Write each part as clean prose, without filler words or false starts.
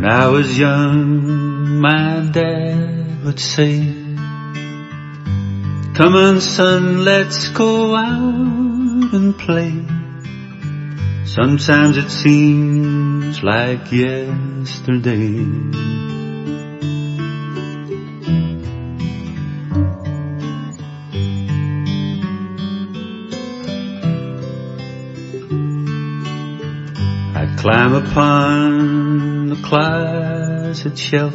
I was young, my dad would say, "Come on, son, let's go out and play." Sometimes it seems like yesterday. I'd climb upon the closet shelf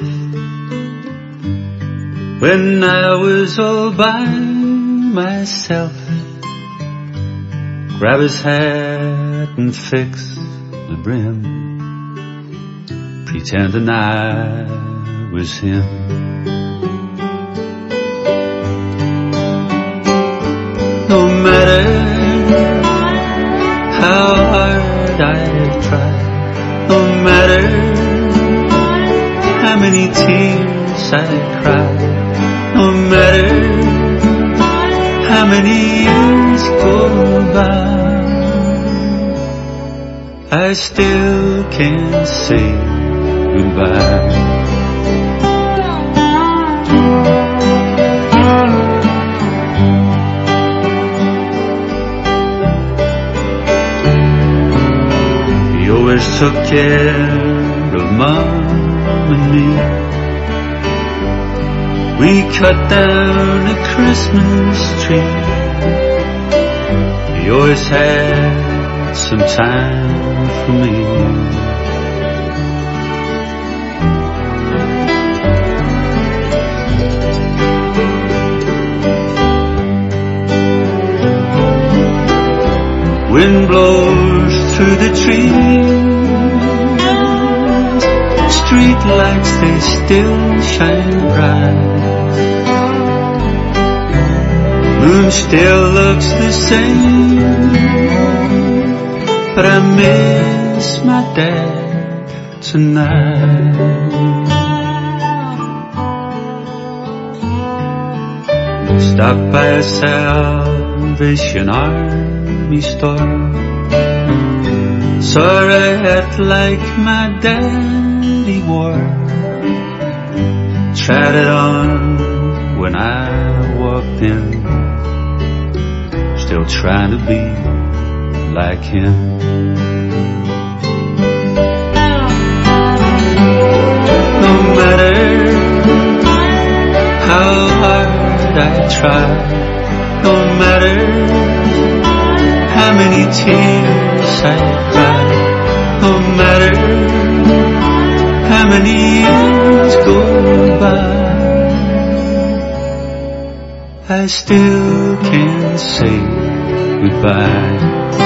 when I was all by myself, grab his hat and fix the brim, pretending I was him. No matter how hard I try, no matter how many tears I cry, no matter how many years go by, I still can't say goodbye. He always took care of Mom and me. We cut down a Christmas tree. He always had some time for me. Wind blows through the trees, street lights, they still shine bright. Moon still looks the same, but I miss my dad tonight. Stop by a Salvation Army store, saw a hat like my daddy wore, tried it on when I walked in, still trying to be like him. No matter how hard I try, no matter how many tears I cry, no matter how many years go by, I still can't say goodbye.